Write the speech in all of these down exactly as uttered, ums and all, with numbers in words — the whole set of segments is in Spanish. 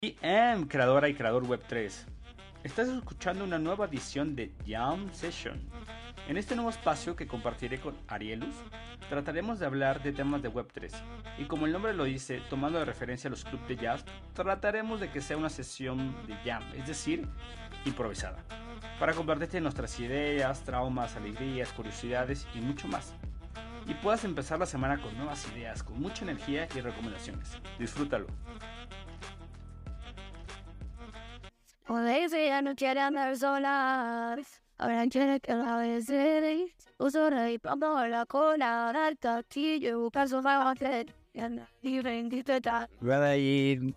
I am creadora y creador web tres. Estás escuchando una nueva edición de Jam Session. En este nuevo espacio que compartiré con Arielus, trataremos de hablar de temas de web tres. Y como el nombre lo dice, tomando de referencia a los clubs de jazz, trataremos de que sea una sesión de jam, es decir, improvisada, para compartirte nuestras ideas, traumas, alegrías, curiosidades y mucho más. Y puedas empezar la semana con nuevas ideas, con mucha energía y recomendaciones. Disfrútalo. Lazy ya no quiere andar sola. Ahora quiere que la bese. Uso rey, vamos la cola. Al castillo, paso para hacer. Y anda libre en disfrutar. Medellín.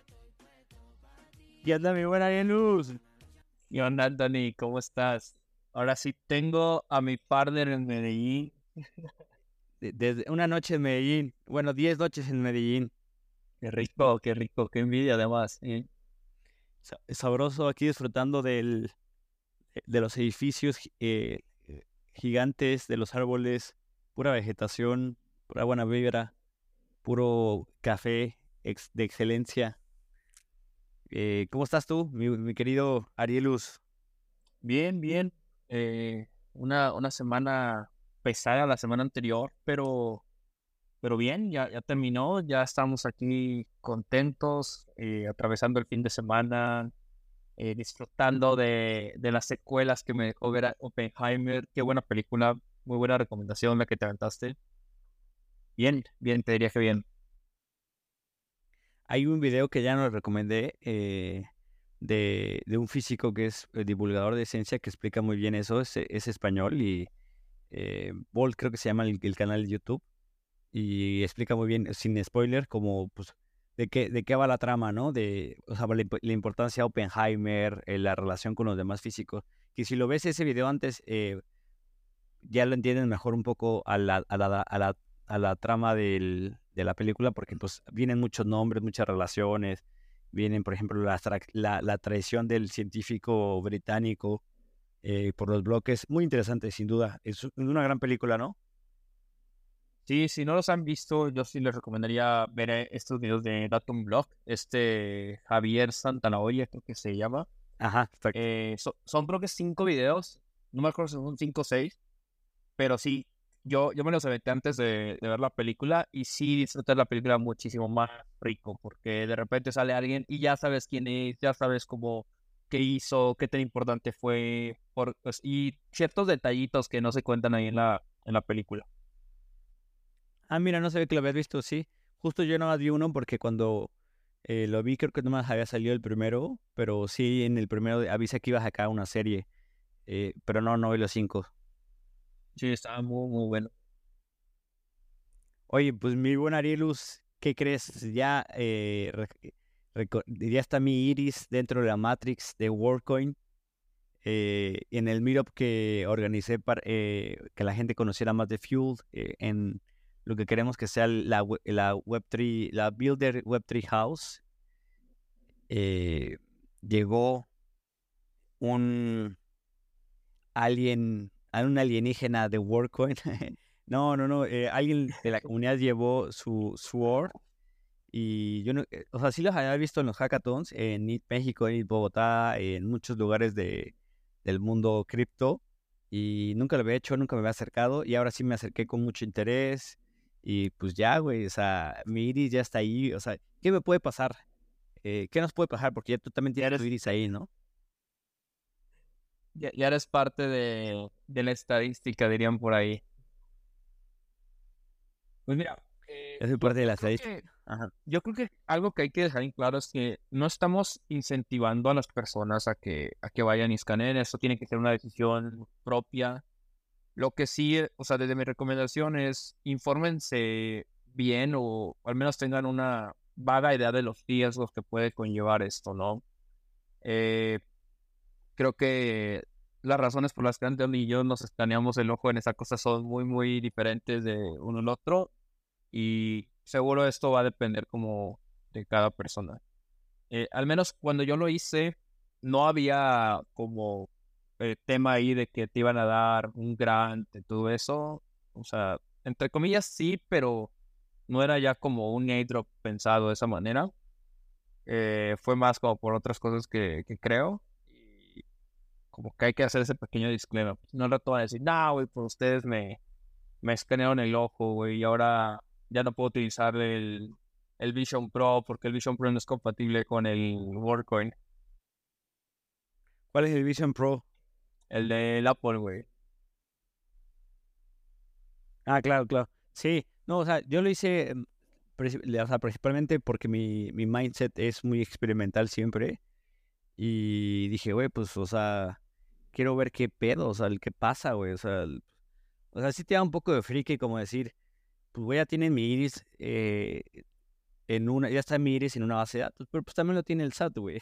¿Qué onda, mi buena luz? ¿Qué onda, Anthony? ¿Cómo estás? Ahora sí tengo a mi partner en Medellín. Desde una noche en Medellín. Bueno, diez noches en Medellín. Qué rico, qué rico, qué envidia además. ¿eh? Sa- Sabroso aquí disfrutando del, de los edificios eh, gigantes, de los árboles, pura vegetación, pura buena vibra, puro café ex- de excelencia. Eh, ¿cómo estás tú, mi, mi querido Arielus? Bien, bien. Eh, una, una semana pesada la semana anterior, pero, pero bien, ya, ya terminó. Ya estamos aquí contentos, eh, atravesando el fin de semana, eh, disfrutando de, de las secuelas que me dejó ver a Oppenheimer. Qué buena película, muy buena recomendación la que te aventaste. Bien, bien, te diría que bien. Hay un video que ya nos recomendé eh, de, de un físico que es eh, divulgador de ciencia que explica muy bien eso. Es, es español y eh, Bolt creo que se llama el, el canal de YouTube y explica muy bien, sin spoiler, como pues de qué, de qué va la trama, ¿no? De, o sea, la, imp- la importancia de Oppenheimer, eh, la relación con los demás físicos. Que si lo ves ese video antes, eh, ya lo entienden mejor un poco a la, a la, a la, a la trama del, de la película, porque pues vienen muchos nombres, muchas relaciones, vienen, por ejemplo, la, tra- la, la traición del científico británico eh, por los bloques. Muy interesante, sin duda. Es una gran película, ¿no? Sí, si no los han visto, yo sí les recomendaría ver eh, estos videos de Datum Blog. Este Javier Santanaoya, creo que se llama. Ajá, exacto. Eh, so- son creo que cinco videos. No me acuerdo si son cinco o seis. Pero sí, yo, yo me los aventé antes de, de ver la película. Y sí disfruté la película muchísimo más rico. Porque de repente sale alguien y ya sabes quién es, ya sabes cómo, qué hizo, qué tan importante fue. Por, pues, y ciertos detallitos que no se cuentan ahí en la, en la película. Ah, mira, no sabía que lo habías visto, sí. Justo yo nada más vi uno porque cuando eh, lo vi creo que nomás había salido el primero, pero sí en el primero avisa que ibas a sacar una serie, eh, pero no, no vi los cinco. Sí, estaba muy, muy bueno. Oye, pues mi buen Arielus, ¿qué crees? Ya, eh, re- reco- ya está mi Iris dentro de la Matrix de WorldCoin. Eh, en el meetup que organicé para eh, que la gente conociera más de Fuel, eh, en lo que queremos que sea la, we- la web tres, la Builder web tres House, eh, llegó un alien, a un alienígena de WorldCoin. No, no, no, eh, alguien de la comunidad llevó su Sword y yo no, eh, o sea, sí los había visto en los hackathons, en I T México, en I T Bogotá, en muchos lugares de, del mundo cripto y nunca lo había hecho, nunca me había acercado y ahora sí me acerqué con mucho interés y pues ya, güey, o sea, mi Iris ya está ahí, o sea, ¿qué me puede pasar? Eh, ¿qué nos puede pasar? Porque ya tú también Ya tienes tu eres, Iris ahí, ¿no? ya, ya eres parte de, de la estadística, dirían por ahí. Pues mira, eh, Yo soy yo, parte de yo la creo estadística. que, Ajá. yo creo que algo que hay que dejar en claro es que no estamos incentivando a las personas a que, a que vayan y escaneen. Eso tiene que ser una decisión propia. Lo que sí, eh, o sea, desde mi recomendación es infórmense bien o al menos tengan una vaga idea de los riesgos que puede conllevar esto, ¿no? Eh, Creo que las razones por las que Anthony y yo nos escaneamos el ojo en esa cosa son muy, muy diferentes de uno al otro y seguro esto va a depender como de cada persona. Eh, al menos cuando yo lo hice, no había como eh, tema ahí de que te iban a dar un grant y todo eso. O sea, entre comillas sí, pero no era ya como un airdrop pensado de esa manera. Eh, fue más como por otras cosas que, que creo. Y como que hay que hacer ese pequeño disclaimer. No al rato van a decir, no, güey, por ustedes me, me escanearon el ojo, güey, y ahora ya no puedo utilizar el, el Vision Pro porque el Vision Pro no es compatible con el WorkCoin, ¿Cuál es el Vision Pro? el del Apple, güey. Ah, claro, claro. Sí, no, o sea, yo lo hice, em, princip- le- o sea, principalmente porque mi, mi mindset es muy experimental siempre. Y dije, güey, pues, o sea, quiero ver qué pedo, o sea, el qué pasa, güey. O sea, el- o sea, sí te da un poco de friki como decir, pues, güey, ya tienen mi iris eh, en una, ya está mi iris en una base de datos, pero pues también lo tiene el S A T, güey.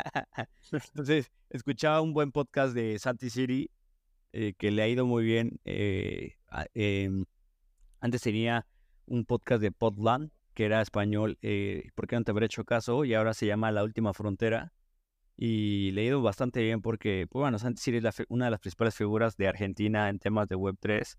Entonces, escuchaba un buen podcast de Santi City, eh, que le ha ido muy bien. eh, a- em, Antes tenía un podcast de Podland, que era español, eh, ¿por qué no te habré hecho caso? Y ahora se llama La Última Frontera. Y le ha ido bastante bien porque, pues bueno, Santi Siri es la fi- una de las principales figuras de Argentina en temas de web tres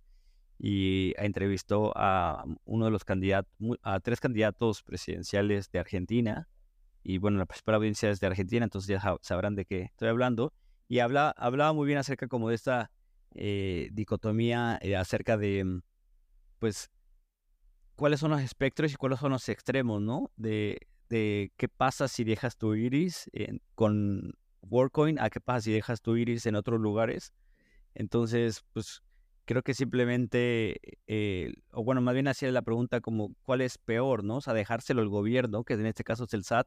y entrevistó a uno de los candidatos, a tres candidatos presidenciales de Argentina. Y bueno, la principal audiencia es de Argentina, entonces ya sa- sabrán de qué estoy hablando. Y habla, hablaba muy bien acerca como de esta eh, dicotomía eh, acerca de, mm, pues, cuáles son los espectros y cuáles son los extremos, ¿no? De, de qué pasa si dejas tu iris en- con WorkCoin, a qué pasa si dejas tu iris en otros lugares. Entonces, pues creo que simplemente, eh, o bueno, más bien hacía la pregunta como, ¿cuál es peor, no? O sea, dejárselo al gobierno, que en este caso es el S A T,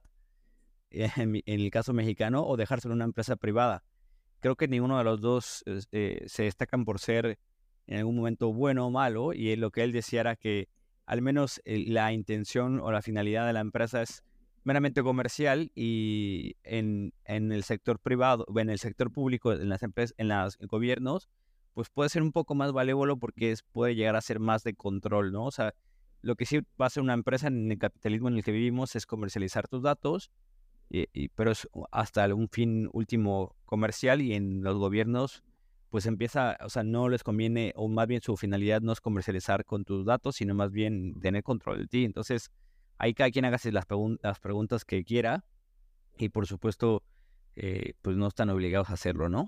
en, mi- en el caso mexicano, o dejárselo a una empresa privada. Creo que ninguno de los dos es- eh, se destacan por ser en algún momento bueno o malo, y él- lo que él decía era que al menos eh, la intención o la finalidad de la empresa es meramente comercial, y en, en el sector privado, en el sector público, en las empresas, en los gobiernos, pues puede ser un poco más malévolo porque es, puede llegar a ser más de control, ¿no? O sea, lo que sí va a hacer una empresa en el capitalismo en el que vivimos es comercializar tus datos, y- y- pero es hasta un fin último comercial, y en los gobiernos pues empieza, o sea, no les conviene, o más bien su finalidad no es comercializar con tus datos, sino más bien tener control de ti. Entonces, ahí cada quien haga las, pregun- las preguntas que quiera, y por supuesto, eh, pues no están obligados a hacerlo, ¿no?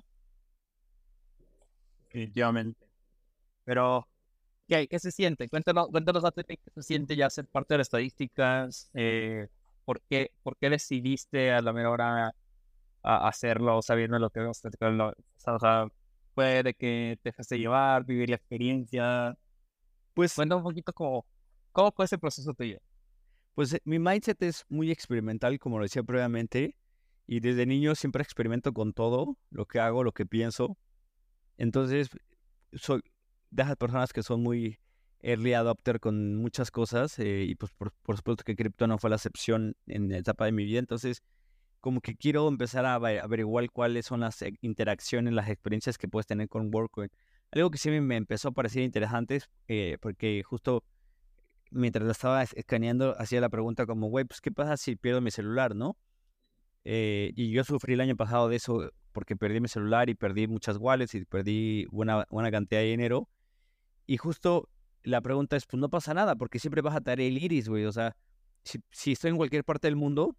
Definitivamente. Pero, ¿qué, qué se siente? Cuéntanos, cuéntanos a ti qué se siente ya ser parte de las estadísticas. Eh, ¿por qué, por qué decidiste a la mera hora a hacerlo sabiendo lo que vamos a platicar? lo- O sea, o sea, fue de que te dejaste llevar, vivir la experiencia. Pues, Cuéntame un poquito cómo, cómo fue ese proceso tuyo. pues eh, mi mindset es muy experimental, como lo decía previamente, y desde niño siempre experimento con todo, lo que hago, lo que pienso. Entonces, soy de esas personas que son muy early adopter con muchas cosas, eh, y pues por, por supuesto que cripto no fue la excepción en la etapa de mi vida. Entonces, como que quiero empezar a ave- averiguar cuáles son las eh, interacciones, las experiencias que puedes tener con WorkCoin. Algo que sí me me empezó a parecer interesante es, eh, porque justo mientras la estaba es- escaneando hacía la pregunta como, güey, pues ¿qué pasa si pierdo mi celular, no? Eh, y yo sufrí el año pasado de eso porque perdí mi celular y perdí muchas wallets y perdí una, una cantidad de dinero. Y justo la pregunta es, pues no pasa nada, porque siempre vas a tener el iris, güey. O sea, si, si estoy en cualquier parte del mundo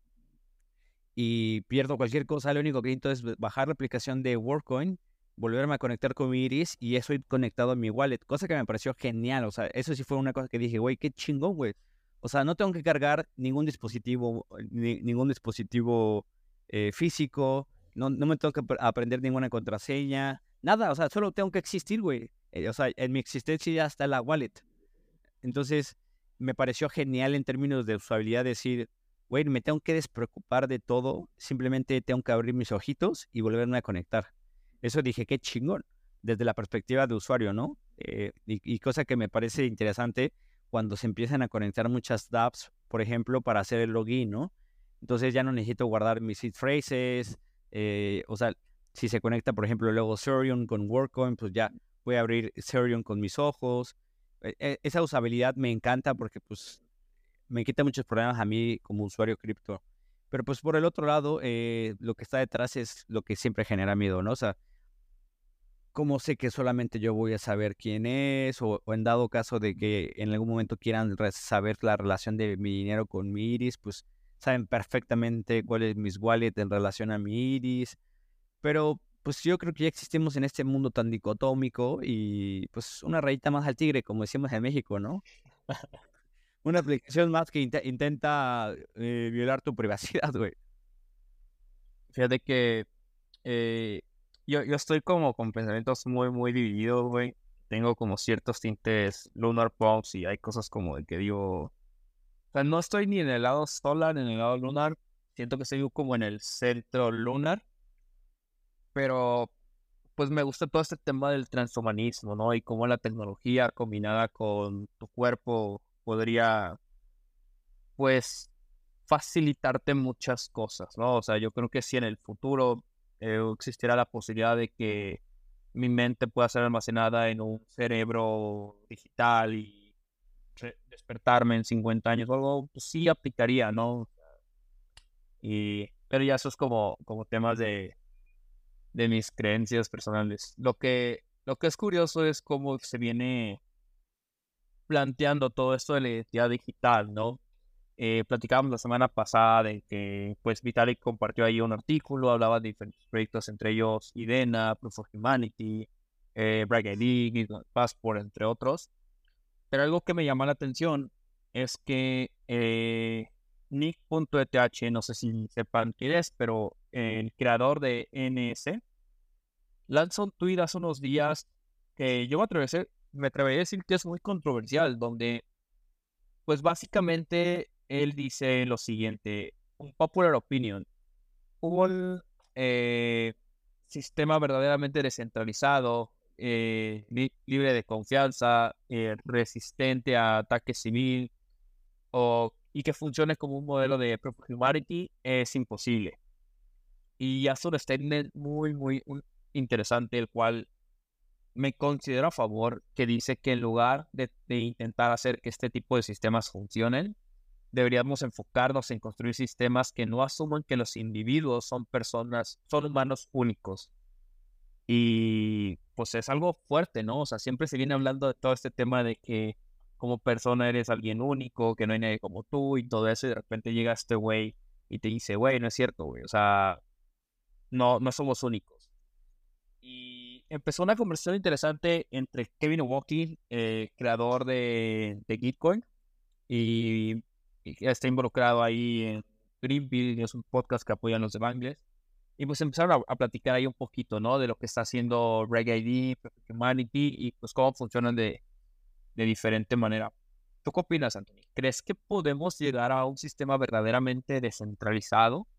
y pierdo cualquier cosa, lo único que necesito es bajar la aplicación de WorkCoin, volverme a conectar con mi iris y eso ir conectado a mi wallet, cosa que me pareció genial. O sea, eso sí fue una cosa que dije, güey, qué chingón, güey. O sea, no tengo que cargar ningún dispositivo, ni- ningún dispositivo eh, físico, no, no me tengo que ap- aprender ninguna contraseña, nada. O sea, solo tengo que existir, güey. Eh, o sea, en mi existencia ya está la wallet. Entonces, me pareció genial en términos de usabilidad decir, güey, me tengo que despreocupar de todo, simplemente tengo que abrir mis ojitos y volverme a conectar. Eso dije, qué chingón, desde la perspectiva de usuario, ¿no? Eh, y, y cosa que me parece interesante cuando se empiezan a conectar muchas dApps, por ejemplo, para hacer el login, ¿no? Entonces ya no necesito guardar mis seed phrases, eh, o sea, si se conecta, por ejemplo, luego Ethereum con WorkCoin, pues ya voy a abrir Ethereum con mis ojos. E- e- esa usabilidad me encanta porque pues me quita muchos problemas a mí como usuario cripto. Pero pues por el otro lado, eh, lo que está detrás es lo que siempre genera miedo, ¿no? O sea, ¿cómo sé que solamente yo voy a saber quién es? O, o en dado caso de que en algún momento quieran re- saber la relación de mi dinero con mi iris, pues saben perfectamente cuál es mis wallet en relación a mi iris, pero pues yo creo que ya existimos en este mundo tan dicotómico y pues una rayita más al tigre, como decimos en México, ¿no? Una aplicación más que inte- intenta eh, violar tu privacidad, güey. Fíjate que eh, yo, yo estoy como con pensamientos muy, muy divididos, güey. Tengo como ciertos tintes Lunar Punks y hay cosas como de que digo, o sea, no estoy ni en el lado solar ni en el lado lunar. Siento que estoy como en el centro lunar, pero pues me gusta todo este tema del transhumanismo, ¿no? Y cómo la tecnología combinada con tu cuerpo podría, pues, facilitarte muchas cosas, ¿no? O sea, yo creo que si en el futuro eh, existiera la posibilidad de que mi mente pueda ser almacenada en un cerebro digital y re- despertarme en cincuenta años o algo, pues sí aplicaría, ¿no? Y, pero ya eso es como, como temas de, de mis creencias personales. Lo que, lo que es curioso es cómo se viene planteando todo esto de la identidad digital, ¿no? Eh, platicábamos la semana pasada de que pues Vitalik compartió ahí un artículo, hablaba de diferentes proyectos, entre ellos IDENA, Proof of Humanity, eh, Bragg I D, Gitmo Passport, entre otros. Pero algo que me llama la atención es que eh, Nick punto E T H, no sé si sepan quién es, pero el creador de N S, lanzó un tweet hace unos días que yo me atrevería, a decir- me atrevería a decir que es muy controversial, donde pues básicamente él dice lo siguiente, un popular opinion, un eh, sistema verdaderamente descentralizado, eh, li- libre de confianza, eh, resistente a ataque civil o, y que funcione como un modelo de Proof of Humanity es imposible. Y hace un statement muy, muy un- interesante, el cual me considero a favor, que dice que en lugar de, de intentar hacer que este tipo de sistemas funcionen, deberíamos enfocarnos en construir sistemas que no asuman que los individuos son personas, son humanos únicos. Y pues es algo fuerte, ¿no? O sea, siempre se viene hablando de todo este tema de que como persona eres alguien único, que no hay nadie como tú y todo eso, y de repente llega este güey y te dice, güey, no es cierto, güey, o sea, no, no somos únicos. Y empezó una conversación interesante entre Kevin O'Walkie, eh, creador de, de Gitcoin, y, y está involucrado ahí en Greenville, es un podcast que apoyan los de Bangles. Y pues empezaron a, a platicar ahí un poquito, ¿no? De lo que está haciendo Reggae I D, Perfect Humanity y pues cómo funcionan de, de diferente manera. ¿Tú qué opinas, Anthony? ¿Crees que podemos llegar a un sistema verdaderamente descentralizado?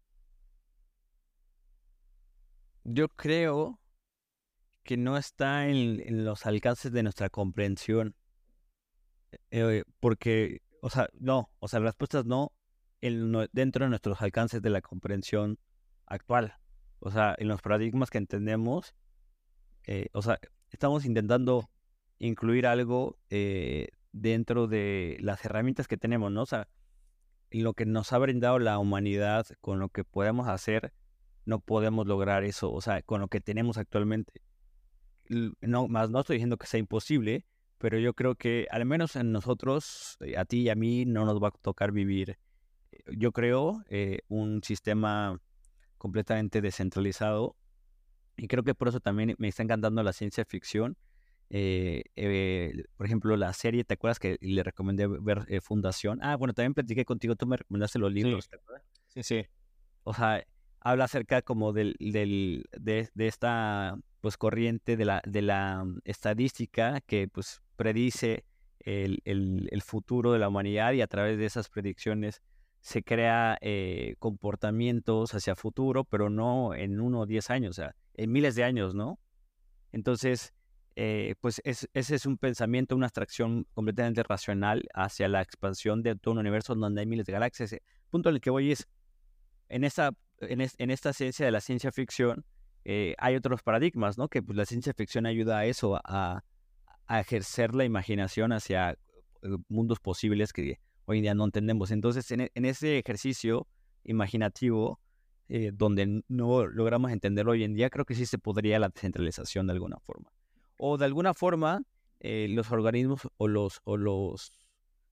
Yo creo que no está en, en los alcances de nuestra comprensión, eh, porque, o sea, no, o sea, la respuesta es no en nue- dentro de nuestros alcances de la comprensión actual. O sea, en los paradigmas que entendemos, eh, o sea, estamos intentando incluir algo eh, dentro de las herramientas que tenemos, ¿no? O sea, en lo que nos ha brindado la humanidad, con lo que podemos hacer, no podemos lograr eso, o sea, con lo que tenemos actualmente. L- No, más no estoy diciendo que sea imposible, pero yo creo que al menos en nosotros, eh, a ti y a mí, no nos va a tocar vivir, eh, yo creo, eh, un sistema completamente descentralizado. Y creo que por eso también me está encantando la ciencia ficción. Eh, eh, por ejemplo, la serie, ¿te acuerdas que le recomendé ver eh, Fundación? Ah, bueno, también platiqué contigo, tú me recomendaste los Sí, libros, ¿te acuerdas? sí, sí. O sea, habla acerca como del, del, de, de esta pues corriente de la, de la mm, estadística que pues predice el, el, el futuro de la humanidad y a través de esas predicciones se crea eh, comportamientos hacia futuro, pero no en uno o diez años, o sea, en miles de años, ¿no? Entonces, eh, pues es, ese es un pensamiento, una abstracción completamente racional hacia la expansión de todo un universo donde hay miles de galaxias. El punto en el que voy es, en esta, en, es- en esta ciencia de la ciencia ficción, eh, hay otros paradigmas, ¿no? Que pues, la ciencia ficción ayuda a eso, a, a ejercer la imaginación hacia eh, mundos posibles que hoy en día no entendemos. Entonces, en, e- en ese ejercicio imaginativo, eh, donde n- no logramos entenderlo hoy en día, creo que sí se podría la descentralización de alguna forma. O de alguna forma, eh, los organismos o los, o los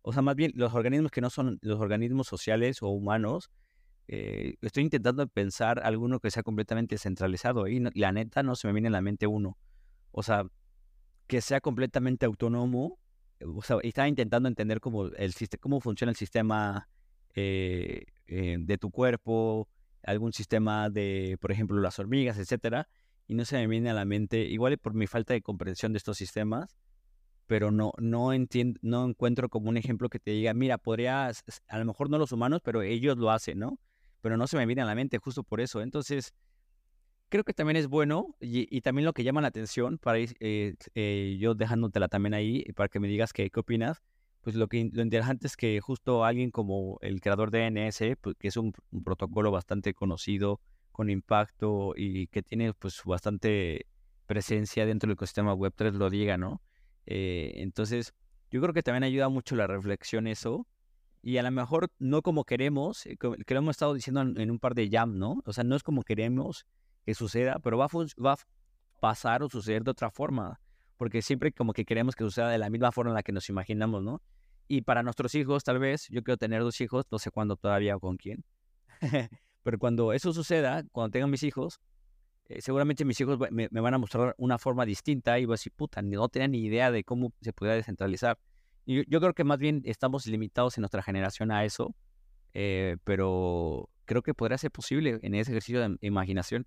o sea, más bien los organismos que no son los organismos sociales o humanos, eh, estoy intentando pensar alguno que sea completamente centralizado y no- la neta no se me viene a la mente uno. O sea, que sea completamente autónomo. eh, O sea, y estaba intentando entender cómo, el, siste- cómo funciona el sistema eh, eh, de tu cuerpo, algún sistema de, por ejemplo, las hormigas, etcétera. Y no se me viene a la mente, igual y por mi falta de comprensión de estos sistemas, pero no, no entiendo, no encuentro como un ejemplo que te diga, mira, podrías, a lo mejor no los humanos, pero ellos lo hacen, ¿no? Pero no se me viene a la mente justo por eso. Entonces, creo que también es bueno y, y también lo que llama la atención, para ir eh, eh, yo dejándotela también ahí, para que me digas qué, qué opinas, pues lo que lo interesante es que justo alguien como el creador de N S, pues, que es un, un protocolo bastante conocido, con impacto y que tiene pues bastante presencia dentro del ecosistema web tres, lo diga, ¿no? Eh, entonces, yo creo que también ayuda mucho la reflexión eso. Y a lo mejor no como queremos, eh, co- que lo hemos estado diciendo en, en un par de jam, ¿no? O sea, no es como queremos que suceda, pero va a, fun- va a f- pasar o suceder de otra forma, porque siempre como que queremos que suceda de la misma forma en la que nos imaginamos, ¿no? Y para nuestros hijos, tal vez, yo quiero tener dos hijos, no sé cuándo todavía o con quién, pero cuando eso suceda, cuando tenga mis hijos, eh, seguramente mis hijos va- me, me van a mostrar una forma distinta y voy a decir, puta, ni- no tenía ni idea de cómo se podía descentralizar. Y yo, yo creo que más bien estamos limitados en nuestra generación a eso, eh, pero creo que podría ser posible en ese ejercicio de imaginación.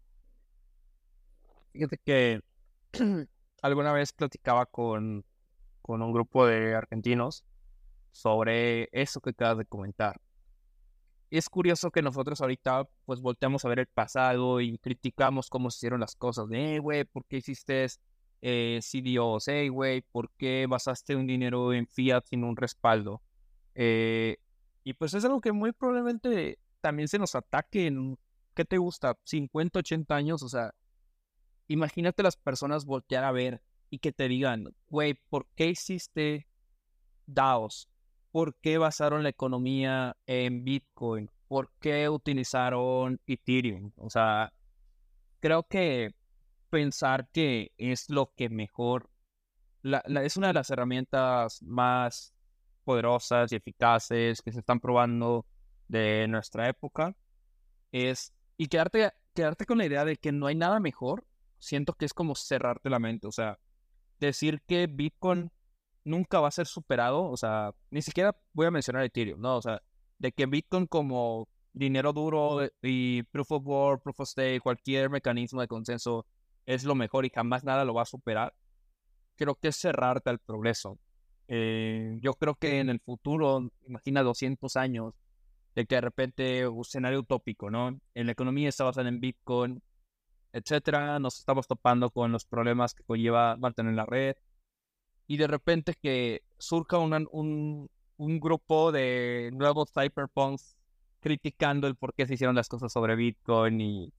Fíjate que alguna vez platicaba con, con un grupo de argentinos sobre eso que acabas de comentar. Y es curioso que nosotros ahorita pues volteamos a ver el pasado y criticamos cómo se hicieron las cosas. De, eh, güey, ¿por qué hiciste eh, C D Os? Eh, güey, ¿por qué basaste un dinero en fiat sin un respaldo? Eh, y pues es algo que muy probablemente también se nos ataque en, ¿qué te gusta? cincuenta, ochenta años. O sea, imagínate las personas voltear a ver y que te digan, güey, ¿por qué hiciste DAOs? ¿Por qué basaron la economía en Bitcoin? ¿Por qué utilizaron Ethereum? O sea, creo que pensar que es lo que mejor, la, la- es una de las herramientas más poderosas y eficaces que se están probando de nuestra época, es, y quedarte, quedarte con la idea de que no hay nada mejor, siento que es como cerrarte la mente. O sea, decir que Bitcoin nunca va a ser superado, o sea, ni siquiera voy a mencionar Ethereum, ¿no? O sea, de que Bitcoin como dinero duro y Proof of Work, Proof of Stake, cualquier mecanismo de consenso es lo mejor y jamás nada lo va a superar, creo que es cerrarte al progreso. Eh, yo creo que en el futuro, imagina doscientos años, de que de repente un escenario utópico, ¿no? En la economía está basada en Bitcoin, etcétera, nos estamos topando con los problemas que conlleva mantener la red, y de repente que surja una- un, un grupo de nuevos cyberpunks criticando el por qué se hicieron las cosas sobre Bitcoin. Y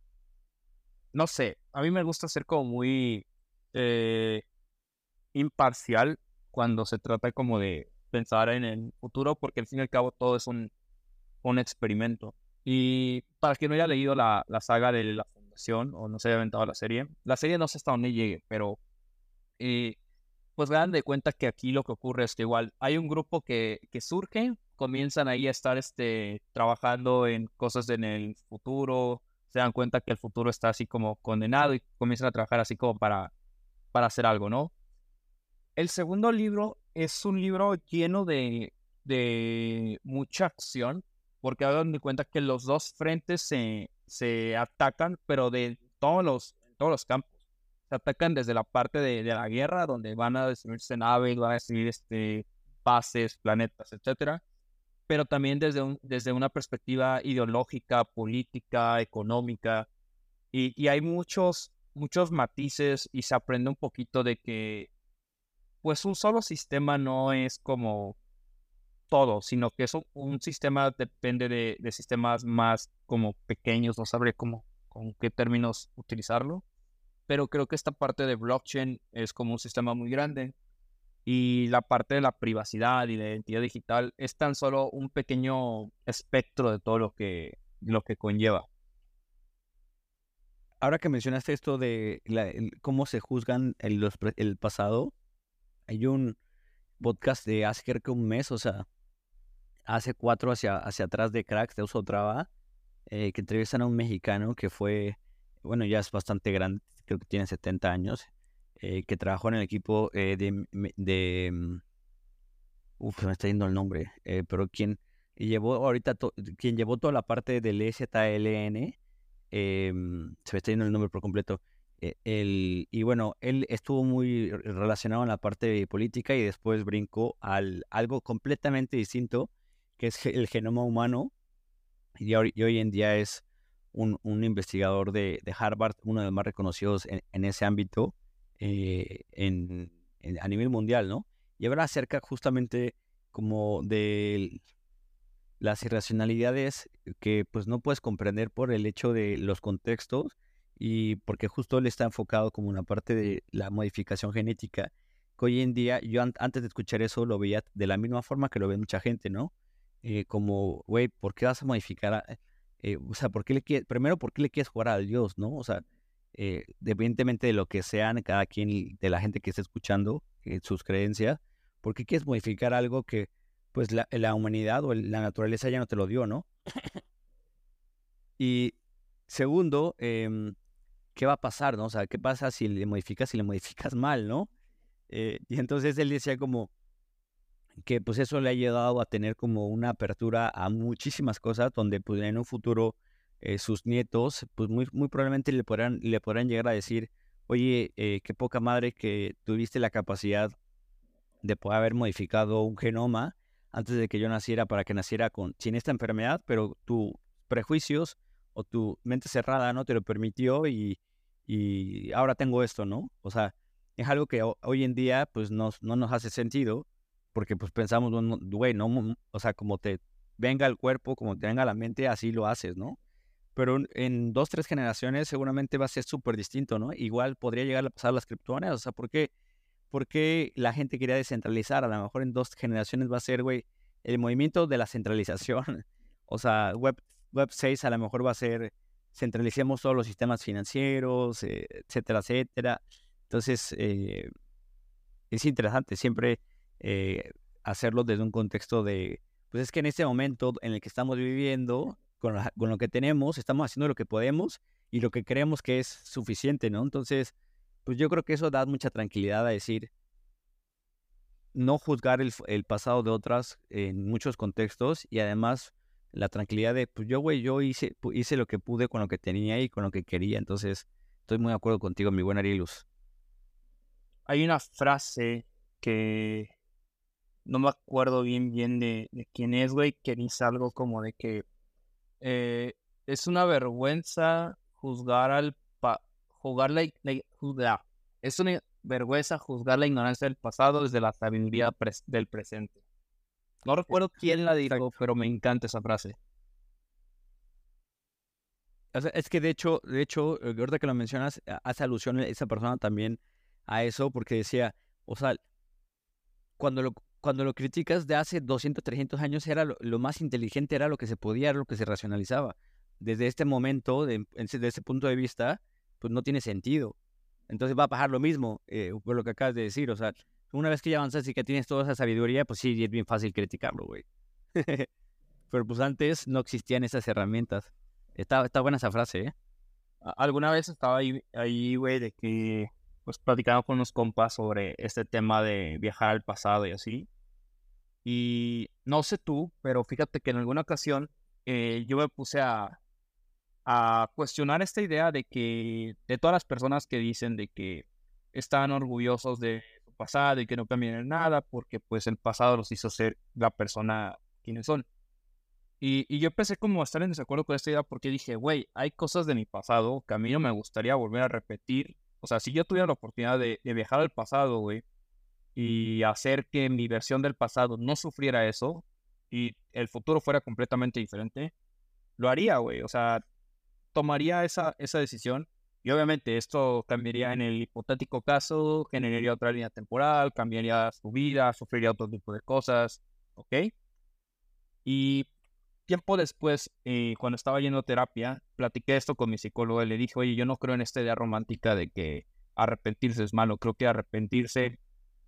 no sé, a mí me gusta ser como muy eh, imparcial cuando se trata como de pensar en el futuro, porque al fin y al cabo todo es un, un experimento. Y para quien no haya leído la, la saga de la Fundación o no se haya aventado la serie, la serie no sé hasta dónde llegue, pero eh, pues dan de cuenta que aquí lo que ocurre es que igual hay un grupo que, que surge, comienzan ahí a estar este, trabajando en cosas en el futuro, se dan cuenta que el futuro está así como condenado y comienzan a trabajar así como para, para hacer algo, ¿no? El segundo libro es un libro lleno de, de mucha acción, porque hagan de cuenta que los dos frentes se, se atacan, pero de todos los, en todos los campos. Se atacan desde la parte de, de la guerra, donde van a destruirse naves, van a destruir este, bases, planetas, etcétera, pero también desde, un, desde una perspectiva ideológica, política, económica, y, y hay muchos, muchos matices y se aprende un poquito de que pues un solo sistema no es como todo, sino que es un, un sistema depende de, de sistemas más como pequeños, no sabré cómo, con qué términos utilizarlo, pero creo que esta parte de blockchain es como un sistema muy grande y la parte de la privacidad y la identidad digital es tan solo un pequeño espectro de todo lo que, lo que conlleva. Ahora que mencionaste esto de la- el- cómo se juzgan el, los pre- el pasado, hay un podcast de hace creo que un mes, o sea, hace cuatro hacia, hacia atrás de Cracks de Uso Traba, eh, que entrevistan a un mexicano que fue, bueno, ya es bastante grande, creo que tiene setenta años, eh, que trabajó en el equipo eh, de, de mm, uf, se me está yendo el nombre, eh, pero quien llevó ahorita, to- quien llevó toda la parte del E Z L N, eh, se me está yendo el nombre por completo. eh, el, y bueno, él estuvo muy re- relacionado en la parte de política y después brincó al algo completamente distinto, que es ge- el genoma humano, y, hoy y hoy en día es un, un investigador de, de Harvard, uno de los más reconocidos en, en ese ámbito eh, en, en- a nivel mundial, ¿no? Y habla acerca justamente como de las irracionalidades que pues no puedes comprender por el hecho de los contextos y porque justo él está enfocado como una parte de la modificación genética que hoy en día yo an- antes de escuchar eso lo veía de la misma forma que lo ve mucha gente, ¿no? Eh, como, güey, ¿por qué vas a modificar? a- eh, o sea, ¿por qué le quieres, primero, ¿por qué le quieres jugar al Dios, ¿no? O sea, eh, independientemente de lo que sean cada quien, de la gente que esté escuchando, eh, sus creencias, ¿por qué quieres modificar algo que pues la, la humanidad o el- la naturaleza ya no te lo dio, ¿no? Y segundo, em, ¿qué va a pasar, no? O sea, ¿qué pasa si le modificas, si le modificas mal, ¿no? Eh, y entonces él decía como que pues eso le ha ayudado a tener como una apertura a muchísimas cosas donde pues en un futuro eh, sus nietos pues muy, muy probablemente le podrán, le podrán llegar a decir, oye, eh, qué poca madre que tuviste la capacidad de poder haber modificado un genoma antes de que yo naciera para que naciera con, sin esta enfermedad, pero tus prejuicios o tu mente cerrada no te lo permitió y, y ahora tengo esto, ¿no? O sea, es algo que ho- hoy en día pues nos, no nos hace sentido porque pues pensamos, bueno, güey, no, mm, o sea, como te venga el cuerpo, como te venga la mente, así lo haces, ¿no? Pero en en dos, tres generaciones seguramente va a ser súper distinto, ¿no? Igual podría llegar a pasar las criptomonedas, o sea, ¿por qué? Porque la gente quería descentralizar. A lo mejor en dos generaciones va a ser, güey, el movimiento de la centralización. O sea, web, web seis a lo mejor va a ser centralicemos todos los sistemas financieros, eh, etcétera, etcétera. Entonces, eh, es interesante siempre eh, hacerlo desde un contexto de, pues es que en este momento en el que estamos viviendo, con, la- con lo que tenemos, estamos haciendo lo que podemos y lo que creemos que es suficiente, ¿no? Entonces, pues yo creo que eso da mucha tranquilidad a decir, no juzgar el, f- el pasado de otras en muchos contextos y además la tranquilidad de, pues yo, güey, yo hice, pu- hice lo que pude con lo que tenía y con lo que quería. Entonces, estoy muy de acuerdo contigo, mi buen Arilus. Hay una frase que no me acuerdo bien bien de, de quién es, güey, que dice algo como de que eh, es una vergüenza juzgar al pa juzgar la, la- juzgar. Es una vergüenza juzgar la ignorancia del pasado desde la sabiduría pres- del presente. No recuerdo quién la dijo, Exacto. pero me encanta esa frase. O sea, es que de hecho, de hecho, eh, ahorita que lo mencionas, a- hace alusión esa persona también a eso, porque decía, o sea, cuando lo, cuando lo criticas de hace doscientos, trescientos años, era lo, lo más inteligente, era lo que se podía, era lo que se racionalizaba. Desde este momento, de, desde ese punto de vista, pues no tiene sentido. Entonces va a pasar lo mismo, eh, por lo que acabas de decir, o sea, una vez que ya avanzas y que tienes toda esa sabiduría, pues sí, es bien fácil criticarlo, güey. Pero pues antes no existían esas herramientas. Está, está buena esa frase, ¿eh? A- Alguna vez estaba ahí, ahí, güey, de que pues platicaba con unos compas sobre este tema de viajar al pasado y así. Y no sé tú, pero fíjate que en alguna ocasión eh, yo me puse a, a cuestionar esta idea de que de todas las personas que dicen de que están orgullosos de su pasado y que no cambian en nada porque pues el pasado los hizo ser la persona quienes son. Y, y yo empecé como a estar en desacuerdo con esta idea porque dije, güey, hay cosas de mi pasado que a mí no me gustaría volver a repetir. O sea, si yo tuviera la oportunidad de, de viajar al pasado, güey, y hacer que mi versión del pasado no sufriera eso y el futuro fuera completamente diferente, lo haría, güey. O sea, tomaría esa, esa decisión y obviamente esto cambiaría en el hipotético caso, generaría otra línea temporal, cambiaría su vida, sufriría otro tipo de cosas, ¿ok? Y tiempo después, eh, cuando estaba yendo a terapia, platiqué esto con mi psicólogo y le dije, oye, yo no creo en esta idea romántica de que arrepentirse es malo, creo que arrepentirse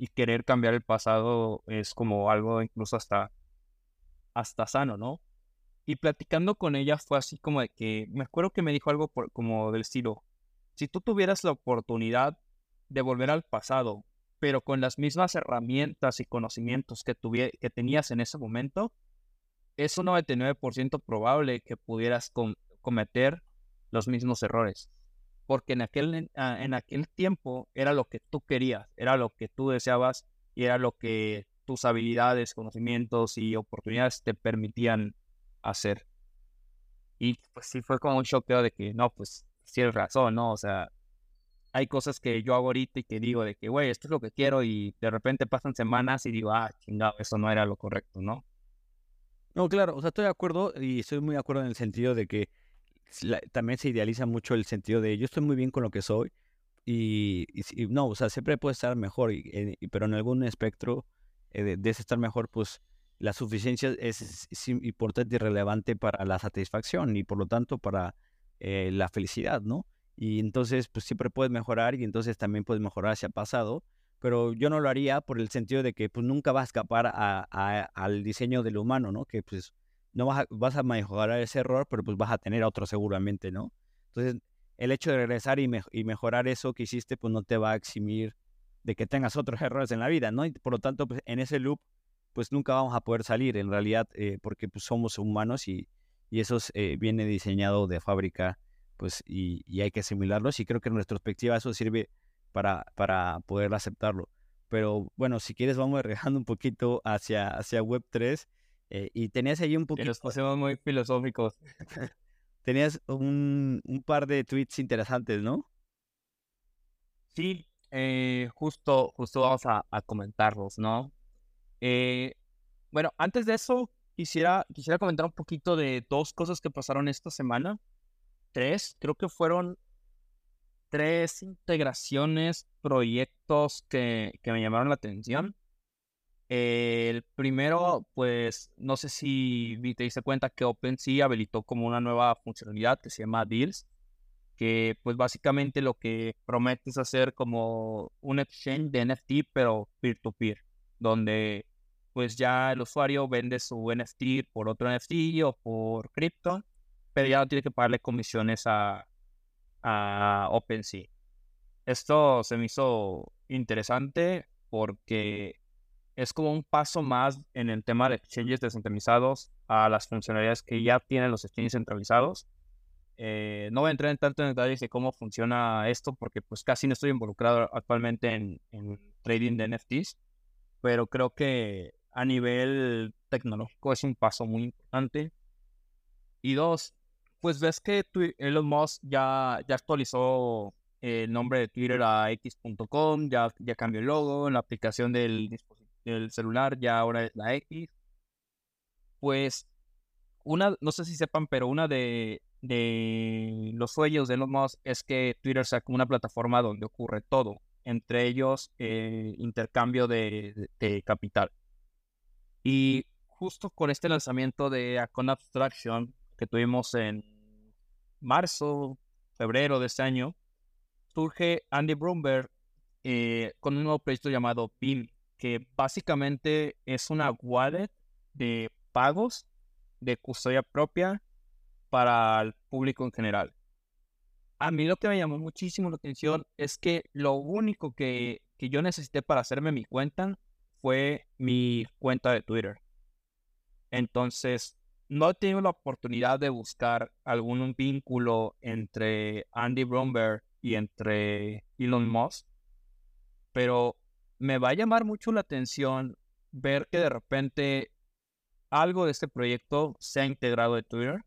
y querer cambiar el pasado es como algo incluso hasta, hasta sano, ¿no? Y platicando con ella fue así como de que, me acuerdo que me dijo algo por- como del estilo, si tú tuvieras la oportunidad de volver al pasado, pero con las mismas herramientas y conocimientos que, tuvie- que tenías en ese momento, es un noventa y nueve por ciento probable que pudieras com- cometer los mismos errores. Porque en aquel, en, ah, en aquel tiempo era lo que tú querías, era lo que tú deseabas y era lo que tus habilidades, conocimientos y oportunidades te permitían hacer. Y pues sí fue como un choqueo de que, no, pues sí tienes razón, ¿no? O sea, hay cosas que yo hago ahorita y que digo de que, güey, esto es lo que quiero y de repente pasan semanas y digo, ah, chingado, eso no era lo correcto, ¿no? No, claro, o sea, estoy de acuerdo y estoy muy de acuerdo en el sentido de que s- la- también se idealiza mucho el sentido de yo estoy muy bien con lo que soy y, y si- no, o sea, siempre puede estar mejor, y, eh, y- pero en algún espectro eh, de, de ese estar mejor, pues la suficiencia es, es- es im- importante y relevante para la satisfacción y por lo tanto para eh, la felicidad, ¿no? Y entonces, pues siempre puedes mejorar y entonces también puedes mejorar hacia el pasado, pero yo no lo haría por el sentido de que pues nunca vas a escapar a, a- al diseño del humano, ¿no? Que pues no vas a, vas a mejorar ese error, pero pues vas a tener otro seguramente, ¿no? Entonces, el hecho de regresar y, mej- y mejorar eso que hiciste, pues no te va a eximir de que tengas otros errores en la vida, ¿no? Y por lo tanto, pues en ese loop, pues nunca vamos a poder salir en realidad, eh, porque pues somos humanos y, y eso es, eh, viene diseñado de fábrica, pues y, y hay que asimilarlos y creo que en retrospectiva eso sirve para, para poder aceptarlo. Pero bueno, si quieres vamos regresando un poquito hacia, hacia web tres eh, y tenías ahí un Y poquito, nos pusimos muy filosóficos. tenías un, un par de tweets interesantes, ¿no? Sí, eh, justo, justo vamos a, a comentarlos, ¿no? Eh, bueno, antes de eso, quisiera, quisiera comentar un poquito de dos cosas que pasaron esta semana. Tres, creo que fueron tres integraciones, proyectos que, que me llamaron la atención. Eh, el primero, pues, no sé si vi- te diste cuenta que OpenSea habilitó como una nueva funcionalidad que se llama Deals, que pues básicamente lo que promete es hacer como un exchange de N F T, pero peer-to-peer, donde pues ya el usuario vende su N F T por otro N F T o por cripto, pero ya no tiene que pagarle comisiones a, a OpenSea. Esto se me hizo interesante porque es como un paso más en el tema de exchanges descentralizados a las funcionalidades que ya tienen los exchanges centralizados. Eh, no voy a entrar en tanto en detalles de cómo funciona esto porque pues casi no estoy involucrado actualmente en, en trading de N F Ts, pero creo que a nivel tecnológico es un paso muy importante. Y dos, pues ves que Twi- Elon Musk ya, ya actualizó el nombre de Twitter a X punto com, ya, ya cambió el logo, la aplicación del, disposi- del celular ya ahora es la X. Pues una, no sé si sepan, pero una de, de los sueños de Elon Musk es que Twitter sea como una plataforma donde ocurre todo, entre ellos eh, intercambio de, de- de capital. Y justo con este lanzamiento de Acon Abstraction que tuvimos en marzo, febrero de este año, surge Andy Bromberg eh, con un nuevo proyecto llamado Beam, que básicamente es una wallet de pagos de custodia propia para el público en general. A mí lo que me llamó muchísimo la atención es que lo único que, que yo necesité para hacerme mi cuenta fue mi cuenta de Twitter. Entonces, no he tenido la oportunidad de buscar algún vínculo entre Andy Bromberg y entre Elon Musk, pero me va a llamar mucho la atención ver que de repente algo de este proyecto se ha integrado de Twitter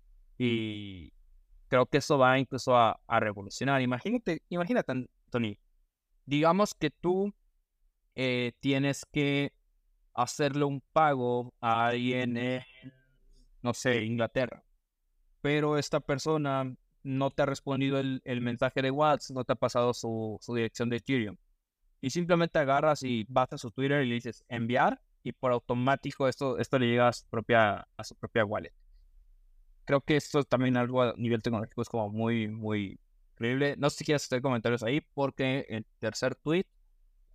y creo que eso va incluso a, a revolucionar. Imagínate, imagínate, Tony, digamos que tú eh, tienes que hacerle un pago a alguien en, no sé, Inglaterra, pero esta persona no te ha respondido el, el mensaje de WhatsApp, no te ha pasado su, su dirección de Ethereum. Y simplemente agarras y vas a su Twitter y le dices enviar y por automático esto, esto le llega a su propia, a su propia wallet. Creo que esto también algo a nivel tecnológico es como muy, muy increíble. No sé si quieres hacer comentarios ahí porque el tercer tweet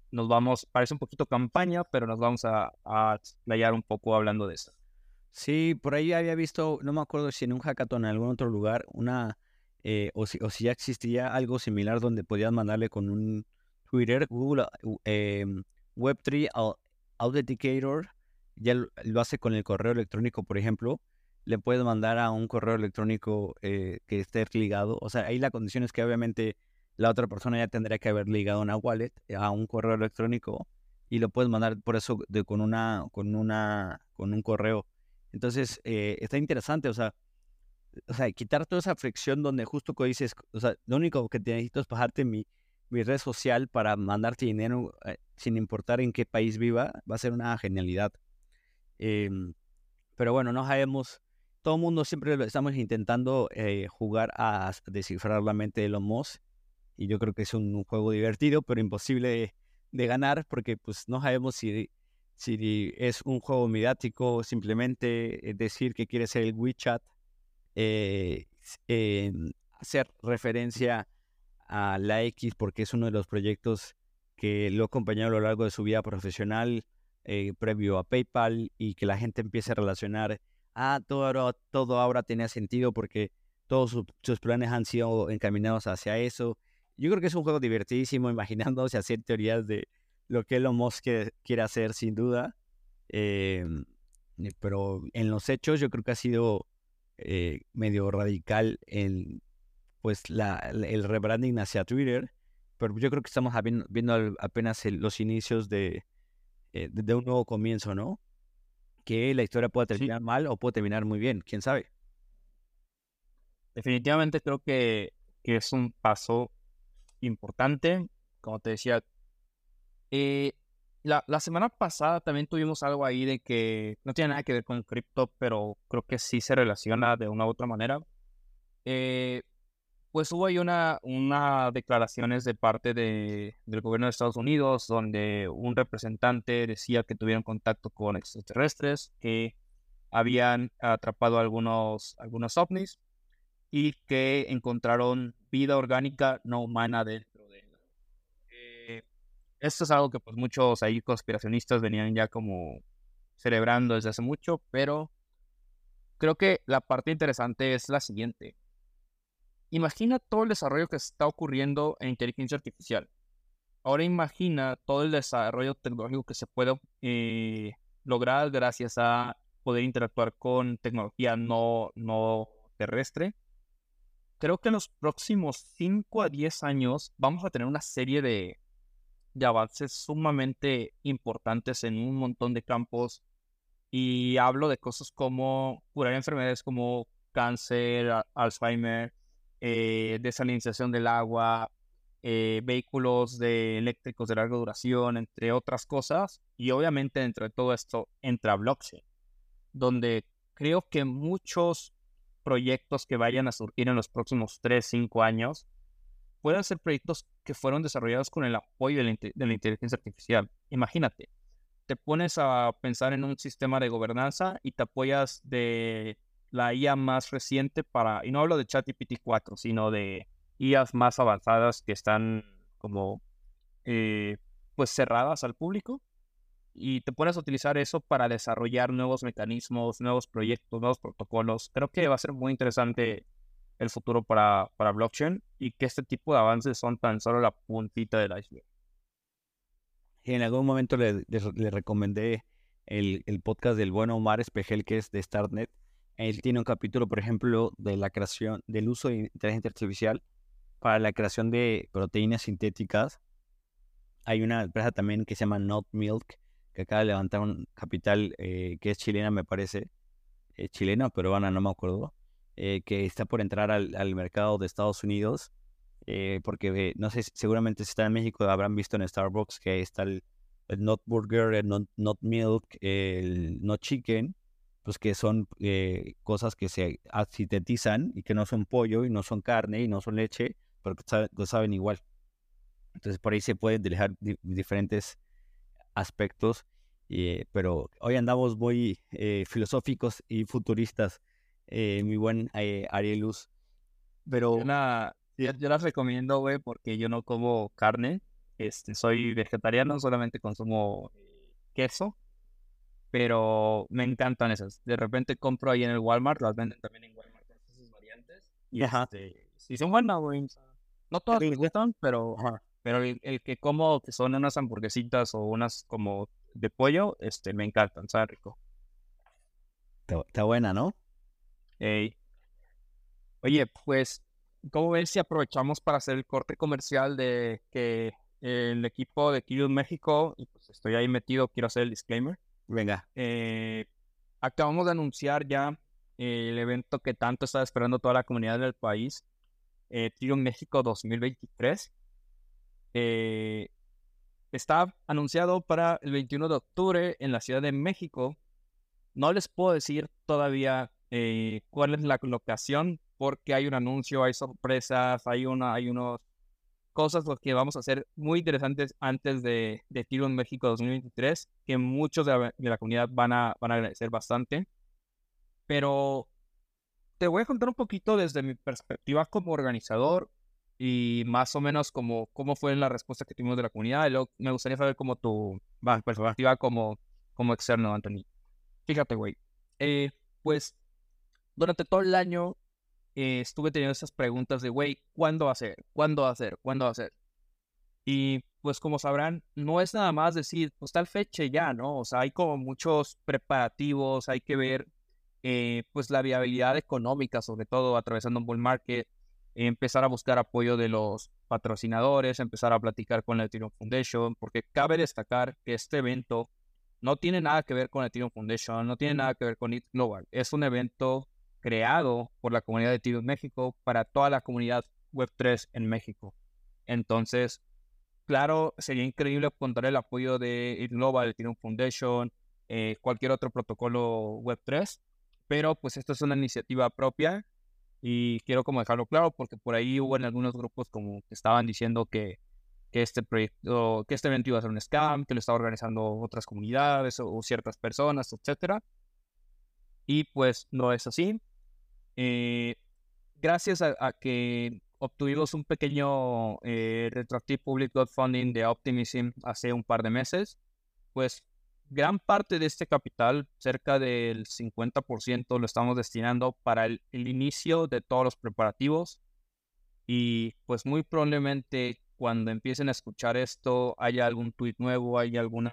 nos vamos, parece un poquito campaña, pero nos vamos a, a explayar un poco hablando de eso. Sí, por ahí había visto, no me acuerdo si en un hackathon en algún otro lugar, una, eh, o, si, o si ya existía algo similar donde podías mandarle con un Twitter, Google uh, em, web tres Au- Authenticator, ya lo, lo hace con el correo electrónico, por ejemplo, le puedes mandar a un correo electrónico eh, que esté ligado, o sea, ahí la condición es que obviamente la otra persona ya tendría que haber ligado una wallet a un correo electrónico y lo puedes mandar por eso de, con una, con una, con un correo. Entonces, eh, está interesante, o sea, o sea, quitar toda esa fricción donde justo que dices, o sea, lo único que te necesito es bajarte mi, mi red social para mandarte dinero eh, sin importar en qué país viva, va a ser una genialidad. Em, pero bueno, no sabemos, todo el mundo siempre lo estamos intentando eh, jugar a descifrar la mente de Elon Musk, y yo creo que es un, un juego divertido, pero imposible de, de ganar, porque pues no sabemos si, si es un juego mediático, simplemente eh, decir que quiere ser el WeChat, eh, s- eh, hacer referencia a la X porque es uno de los proyectos que lo ha acompañado a lo largo de su vida profesional, eh, previo a PayPal, y que la gente empiece a relacionar, ah, todo ahora, todo ahora tenía sentido porque todos su- sus planes han sido encaminados hacia eso. Yo creo que es un juego divertidísimo, imaginándose hacer teorías de lo que Elon Musk quiere, quiere hacer, sin duda. Em, eh, pero en los hechos yo creo que ha sido eh, medio radical en pues la, la- el rebranding hacia Twitter, pero yo creo que estamos habi- viendo al- apenas el- los inicios de, eh, de de un nuevo comienzo, ¿no? Que la historia puede Sí, terminar mal o puede terminar muy bien, quién sabe. definitivamente creo que, que es un paso importante. Como te decía, eh, la, la semana pasada también tuvimos algo ahí de que no tiene nada que ver con cripto, pero creo que sí se relaciona de una u otra manera. Eh, pues hubo ahí una, una declaraciones de parte de, del gobierno de Estados Unidos, donde un representante decía que tuvieron contacto con extraterrestres, que habían atrapado algunos, algunos ovnis y que encontraron vida orgánica no humana dentro de él. Eh, Esto es algo que pues muchos ahí conspiracionistas venían ya como celebrando desde hace mucho, pero creo que la parte interesante es la siguiente. Imagina todo el desarrollo que está ocurriendo en inteligencia artificial. Ahora imagina todo el desarrollo tecnológico que se puede eh, lograr gracias a poder interactuar con tecnología no, no terrestre. Creo que en los próximos cinco a diez años vamos a tener una serie de, de avances sumamente importantes en un montón de campos. Y hablo de cosas como curar enfermedades como cáncer, a- Alzheimer, eh, desalinización del agua, eh, vehículos de eléctricos de larga duración, entre otras cosas. Y obviamente dentro de todo esto entra blockchain, donde creo que muchos proyectos que vayan a surgir en los próximos tres cinco años pueden ser proyectos que fueron desarrollados con el apoyo de la, inte- de la inteligencia artificial. Imagínate, te pones a pensar en un sistema de gobernanza y te apoyas de la I A más reciente para, y no hablo de ChatGPT cuatro, sino de I As más avanzadas que están como eh, pues cerradas al público, y te pones a utilizar eso para desarrollar nuevos mecanismos, nuevos proyectos, nuevos protocolos. Creo que va a ser muy interesante el futuro para, para blockchain, y que este tipo de avances son tan solo la puntita del iceberg. Y en algún momento le, le, le recomendé el, el podcast del buen Omar Espejel, que es de StartNet. Él tiene un capítulo, por ejemplo, de la creación, del uso de inteligencia artificial para la creación de proteínas sintéticas. Hay una empresa también que se llama Not Milk, que acaba de levantar un capital eh, que es chilena, me parece, eh, chilena o peruana, no me acuerdo, eh, que está por entrar al, al mercado de Estados Unidos, eh, porque eh, no sé, si- seguramente si están en México habrán visto en Starbucks que está el, el Not Burger, el Not, Not Milk, el Not Chicken, pues que son eh, cosas que se ah, sintetizan y que no son pollo y no son carne y no son leche, pero que saben, que saben igual. Entonces por ahí se pueden dejar di- diferentes aspectos, eh, pero hoy andamos muy eh, filosóficos y futuristas, eh, mi buen eh, Arielus. Yo, Pero la, yo, yo las recomiendo, güey, porque yo no como carne. Este, soy vegetariano, solamente consumo eh, queso, pero me encantan esas. De repente compro ahí en el Walmart, las venden también en Walmart todas esas variantes. Y Ajá. este, sí son buenas, güey. O sea, no todas me gustan, pero, Ajá. pero el, el que como, que son unas hamburguesitas o unas como de pollo, este, me encantan, sabe rico. Está, está buena, ¿no? Ey. Oye, pues, ¿cómo ves si aprovechamos para hacer el corte comercial de que el equipo de Kirill México, y pues estoy ahí metido, quiero hacer el disclaimer. Venga. Eh, acabamos de anunciar ya eh, el evento que tanto estaba esperando toda la comunidad del país, eh, Kirill México dos mil veintitrés. Eh, está anunciado para el veintiuno de octubre en la Ciudad de México. No les puedo decir todavía eh, cuál es la locación, porque hay un anuncio, hay sorpresas, hay una, hay unos cosas lo que vamos a hacer muy interesantes antes de, de Tiro en México dos mil veintitrés, que muchos de la, de la comunidad van a, van a agradecer bastante. Pero te voy a contar un poquito desde mi perspectiva como organizador y más o menos como cómo fue la respuesta que tuvimos de la comunidad. Y luego me gustaría saber cómo tu va, perspectiva como, como externo, Anthony. Fíjate, güey. Eh, pues durante todo el año eh, estuve teniendo esas preguntas de, güey, ¿cuándo va a ser? ¿Cuándo va a ser? ¿Cuándo va a ser? Y pues como sabrán, no es nada más decir, pues tal fecha y ya, ¿no? O sea, hay como muchos preparativos, hay que ver eh, pues la viabilidad económica, sobre todo atravesando un bull market, eh, empezar a buscar apoyo de los patrocinadores, empezar a platicar con la Ethereum Foundation, porque cabe destacar que este evento no tiene nada que ver con la Ethereum Foundation, no tiene nada que ver con It Global. Es un evento creado por la comunidad de Ethereum México para toda la comunidad web tres en México. Entonces, claro, sería increíble contar el apoyo de It Global, Ethereum Foundation, eh, cualquier otro protocolo web tres, pero pues esto es una iniciativa propia y quiero como dejarlo claro porque por ahí hubo en algunos grupos como que estaban diciendo que, que este proyecto, que este evento iba a ser un scam, que lo estaba organizando otras comunidades o, o ciertas personas, etcétera. Y pues no es así. Eh, gracias a, a que obtuvimos un pequeño eh, retroactive public dot funding de Optimism hace un par de meses, pues gran parte de este capital, cerca del cincuenta por ciento, lo estamos destinando para el, el inicio de todos los preparativos y pues muy probablemente cuando empiecen a escuchar esto haya algún tweet nuevo, haya alguna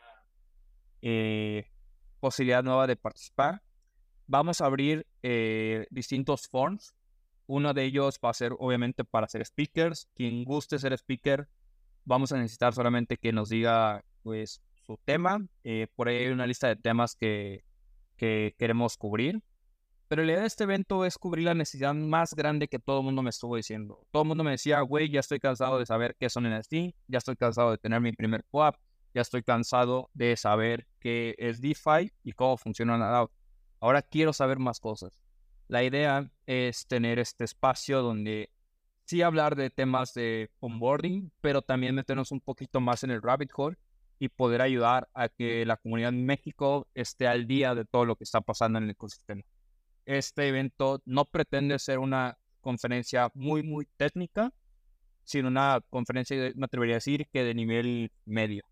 eh, posibilidad nueva de participar. Vamos a abrir eh, distintos forms. Uno de ellos va a ser obviamente para ser speakers. Quien guste ser speaker, vamos a necesitar solamente que nos diga pues su tema. Eh, por ahí hay una lista de temas que, que queremos cubrir. Pero la idea de este evento es cubrir la necesidad más grande que todo el mundo me estuvo diciendo. Todo el mundo me decía, güey, ya estoy cansado de saber qué son N F T, ya estoy cansado de tener mi primer co-op, ya estoy cansado de saber qué es DeFi y cómo funciona la DAO. Ahora quiero saber más cosas. La idea es tener este espacio donde sí hablar de temas de onboarding, pero también meternos un poquito más en el rabbit hole y poder ayudar a que la comunidad en México esté al día de todo lo que está pasando en el ecosistema. Este evento no pretende ser una conferencia muy, muy técnica, sino una conferencia, me atrevería a decir, que de nivel medio.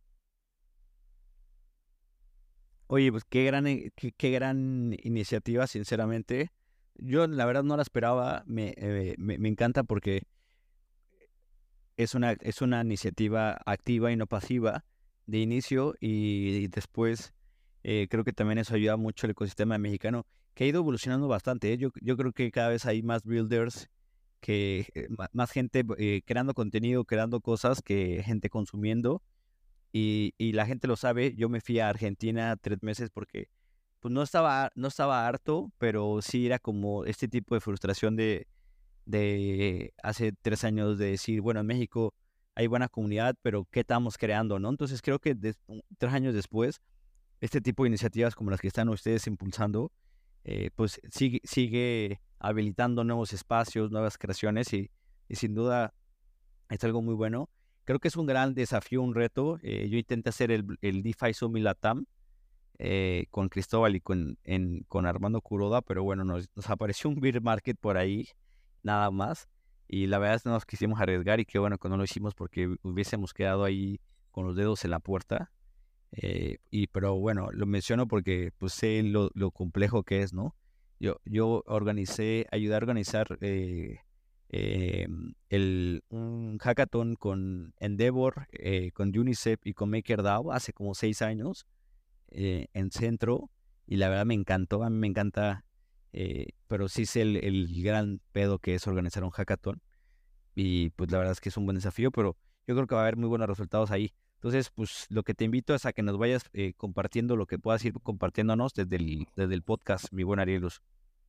Oye, pues qué gran, eh, qué, qué gran iniciativa, sinceramente. Yo la verdad no la esperaba, me, eh, me, me encanta porque es una, es una iniciativa activa y no pasiva de inicio y, y después eh, creo que también eso ayuda mucho al ecosistema mexicano, que ha ido evolucionando bastante. ¿eh? Yo, yo creo que cada vez hay más builders, que eh, ma- más gente eh, creando contenido, creando cosas, que gente consumiendo. Y, y la gente lo sabe. Yo me fui a Argentina tres meses porque pues no estaba, no estaba harto, pero sí era como este tipo de frustración de de hace tres años de decir, bueno, en México hay buena comunidad, pero ¿qué estamos creando, no? Entonces creo que des- tres años después, este tipo de iniciativas como las que están ustedes impulsando, eh, pues sigue, sigue habilitando nuevos espacios, nuevas creaciones y, y sin duda es algo muy bueno. Creo que es un gran desafío, un reto. Eh, yo intenté hacer el, el DeFi Summit Latam eh, con Cristóbal y con, en, con Armando Kuroda, pero bueno, nos, nos apareció un bear market por ahí, nada más. y la verdad es que no nos quisimos arriesgar y qué bueno que no lo hicimos porque hubiésemos quedado ahí con los dedos en la puerta. Eh, y pero bueno, lo menciono porque pues sé lo, lo complejo que es, ¿no? Yo, yo organicé, ayudé a organizar eh, eh, el, un hackathon con Endeavor, eh, con UNICEF y con MakerDAO hace como seis años eh, en Centro, y la verdad me encantó, a mí me encanta, eh, pero sí sé el, el gran pedo que es organizar un hackathon, y pues la verdad es que es un buen desafío, pero yo creo que va a haber muy buenos resultados ahí. Entonces, pues lo que te invito es a que nos vayas eh, compartiendo lo que puedas ir compartiéndonos desde el, desde el podcast, mi buen Arielus.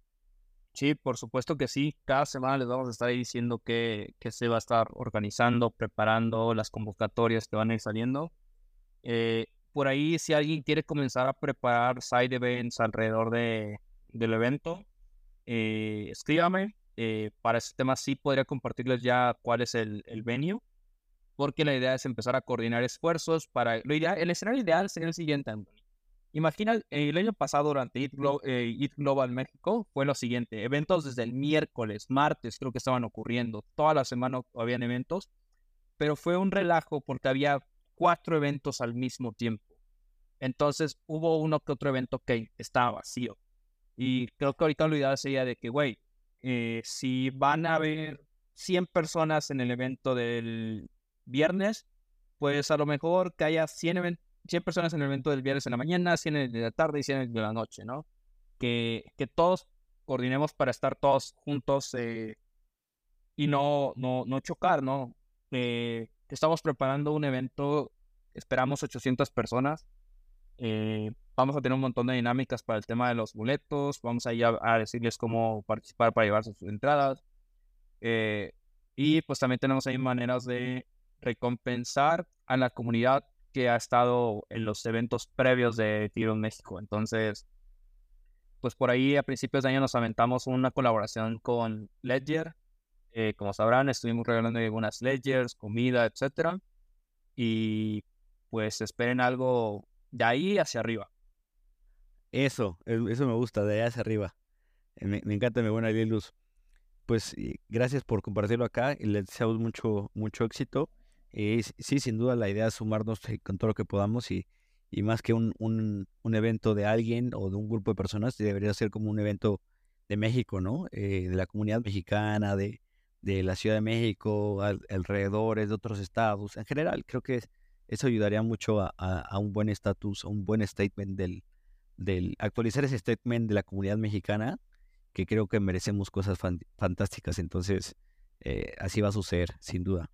Sí, por supuesto que sí. Cada semana les vamos a estar ahí diciendo que, que se va a estar organizando, preparando las convocatorias que van a ir saliendo. Eh, por ahí, si alguien quiere comenzar a preparar side events alrededor de, del evento, eh, escríbame. Eh, para ese tema sí podría compartirles ya cuál es el, el venue, porque la idea es empezar a coordinar esfuerzos para... Lo ideal, el escenario ideal sería el siguiente, Anthony. Imagina, eh, el año pasado durante Eat, Glo eh, Eat Global México fue lo siguiente, eventos desde el miércoles, martes creo que estaban ocurriendo, toda la semana habían eventos, pero fue un relajo porque había cuatro eventos al mismo tiempo. Entonces hubo uno que otro evento que estaba vacío. Y creo que ahorita lo ideal sería de que, güey, eh, si van a haber cien personas en el evento del viernes, pues a lo mejor que haya cien, cien personas en el evento del viernes en la mañana, cien en el de la tarde y cien en el de la noche, ¿no? Que, que todos coordinemos para estar todos juntos eh, y no, no, no chocar, ¿no? Eh, estamos preparando un evento, esperamos ochocientas personas. Eh, vamos a tener un montón de dinámicas para el tema de los boletos. Vamos a ir a, a decirles cómo participar para llevarse sus entradas. Eh, y pues también tenemos ahí maneras de recompensar a la comunidad que ha estado en los eventos previos de Tiro en México. Entonces, pues por ahí a principios de año nos aventamos una colaboración con Ledger. Eh, como sabrán, estuvimos regalando algunas Ledgers, comida, etcétera. Y pues esperen algo de ahí hacia arriba. Eso, e- eso me gusta, de allá hacia arriba. Eh, Me, me encanta mi buen Arielus. Pues y gracias por compartirlo acá y les deseamos mucho, mucho éxito. Eh, s- sí, sin duda la idea es sumarnos eh, con todo lo que podamos y, y más que un, un, un evento de alguien o de un grupo de personas, debería ser como un evento de México, ¿no? Eh, de la comunidad mexicana, de, de la Ciudad de México, al- alrededores de otros estados. En general, creo que eso ayudaría mucho a, a- a un buen estatus, a un buen statement del, del, actualizar ese statement de la comunidad mexicana, que creo que merecemos cosas fan- fantásticas, entonces eh, así va a suceder, sin duda.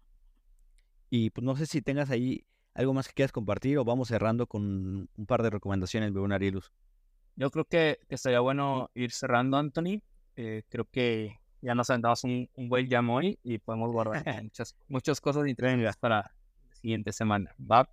Y pues no sé si tengas ahí algo más que quieras compartir o vamos cerrando con un par de recomendaciones, Bebón Arielus. Yo creo que, que sería bueno ir cerrando, Anthony. Eh, creo que ya nos aventamos un, un buen jam hoy y podemos guardar muchas, muchas cosas interesantes Venga. para la siguiente semana. ¿Va?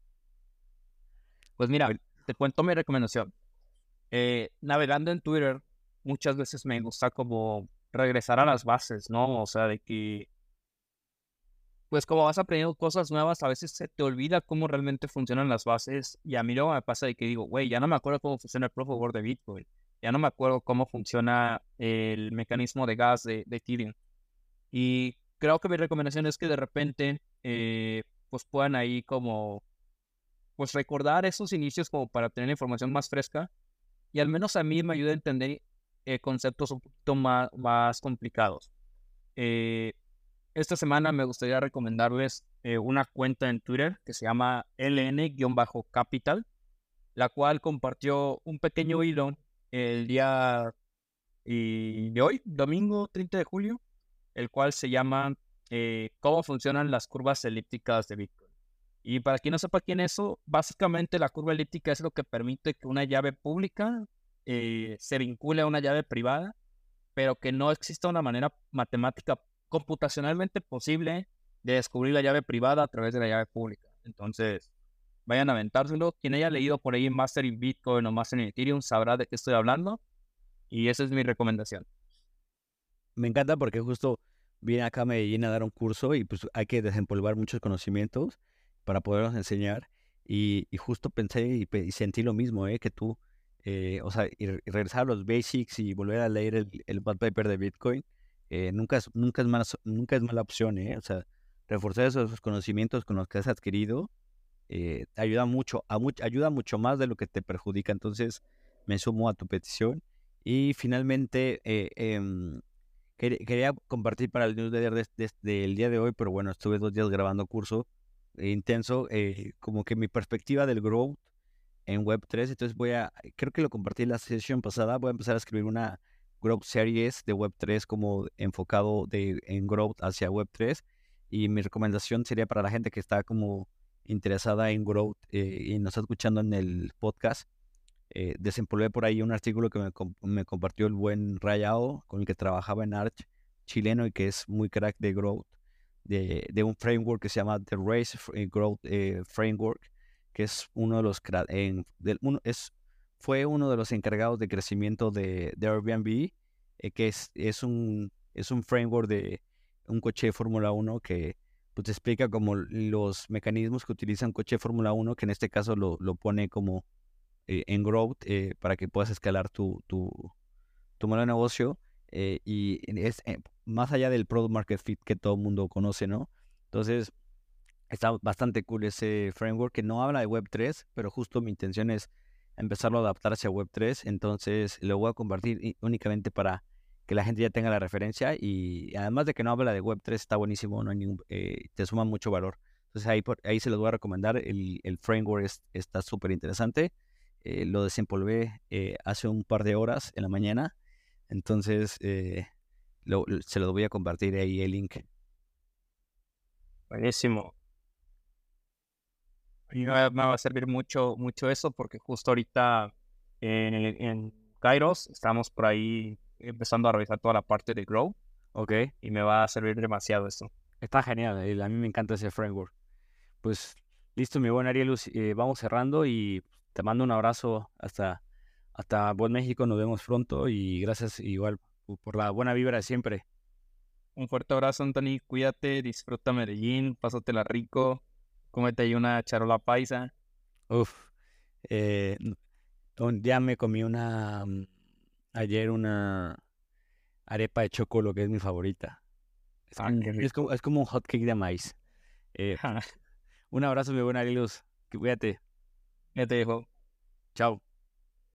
Pues mira, Bueno, te cuento mi recomendación. Eh, navegando en Twitter, muchas veces me gusta como regresar a las bases, ¿no? O sea, de que, pues como vas aprendiendo cosas nuevas, a veces se te olvida cómo realmente funcionan las bases. Y a mí luego me pasa de que digo, güey, ya no me acuerdo cómo funciona el Proof of Work de Bitcoin. Ya no me acuerdo cómo funciona el mecanismo de gas de, de Ethereum. Y creo que mi recomendación es que de repente, eh, pues puedan ahí como, pues recordar esos inicios como para tener información más fresca. Y al menos a mí me ayuda a entender eh, conceptos un poquito más, más complicados. Eh, esta semana me gustaría recomendarles eh, una cuenta en Twitter que se llama L N-Capital, la cual compartió un pequeño hilo el día y de hoy, domingo treinta de julio, el cual se llama eh, ¿Cómo funcionan las curvas elípticas de Bitcoin? Y para quien no sepa quién es eso, básicamente la curva elíptica es lo que permite que una llave pública eh, se vincule a una llave privada, pero que no exista una manera matemática computacionalmente posible de descubrir la llave privada a través de la llave pública. Entonces, vayan a aventárselo. Quien haya leído por ahí Master in Bitcoin o Master in Ethereum sabrá de qué estoy hablando. Y esa es mi recomendación. me encanta porque justo vine acá a Medellín a dar un curso y pues hay que desempolvar muchos conocimientos para poderlos enseñar. Y, y justo pensé y, pe- y sentí lo mismo, ¿eh? Que tú, eh, o sea, y, re- y regresar a los basics y volver a leer el, el white paper de Bitcoin eh, nunca, es, nunca, es mala, nunca es mala opción, ¿eh? O sea, reforzar esos conocimientos con los que has adquirido eh, te ayuda mucho, a much, ayuda mucho más de lo que te perjudica. Entonces, me sumo a tu petición. Y finalmente, eh, em, quer- quería compartir para el newsletter de- de- del día de hoy, pero bueno, estuve dos días grabando curso eh, intenso, eh, como que mi perspectiva del growth en web tres. Entonces voy a, creo que lo compartí en la sesión pasada, voy a empezar a escribir una growth series de web tres como enfocado de, en growth hacia web tres. Y mi recomendación sería para la gente que está como interesada en growth eh, y nos está escuchando en el podcast. Eh, desempolvé por ahí un artículo que me, com- me compartió el buen Rayao, con el que trabajaba en Arch, chileno y que es muy crack de growth, de, de un framework que se llama The Race F- eh, Growth eh, Framework, que es uno de los cra- en- del- uno, es, fue uno de los encargados de crecimiento de, de Airbnb, eh, que es, es un, es un framework de un coche de Fórmula uno que pues, explica como los mecanismos que utiliza un coche de Fórmula uno, que en este caso lo, lo pone como eh, en growth eh, para que puedas escalar tu, tu, tu modelo de negocio eh, y es eh, más allá del product market fit que todo el mundo conoce, ¿no? Entonces, está bastante cool ese framework que no habla de web tres, pero justo mi intención es empezarlo a adaptar hacia web tres. Entonces, lo voy a compartir i- únicamente para que la gente ya tenga la referencia y además de que no habla de web tres, está buenísimo, no hay ningún, eh, te suma mucho valor. Entonces, ahí, por- ahí se los voy a recomendar. El, el framework es- está súper interesante. Eh, lo desempolvé eh, hace un par de horas en la mañana. Entonces, eh, lo- lo- se los voy a compartir ahí el link. Buenísimo. A mí me va, me va a servir mucho, mucho eso porque justo ahorita en, el- en Kairos estamos por ahí empezando a revisar toda la parte de Grow Ok, y me va a servir demasiado esto. está genial. eh, A mí me encanta ese framework. Pues listo, mi buen Arielus, eh, vamos cerrando y te mando un abrazo hasta, hasta Buen México, nos vemos pronto y gracias igual pu- por la buena vibra de siempre. Un fuerte abrazo, Anthony. Cuídate, disfruta Medellín, pásatela rico, cómete ahí una charola paisa. Uf, eh, n- un- ya me comí una, mm, ayer una arepa de chocolo que es mi favorita. Es, Ah, como- qué es como, rico. es como un hot cake de maíz. Eh, un abrazo, mi buen Arielus, cuídate, Ya te dejo. chao.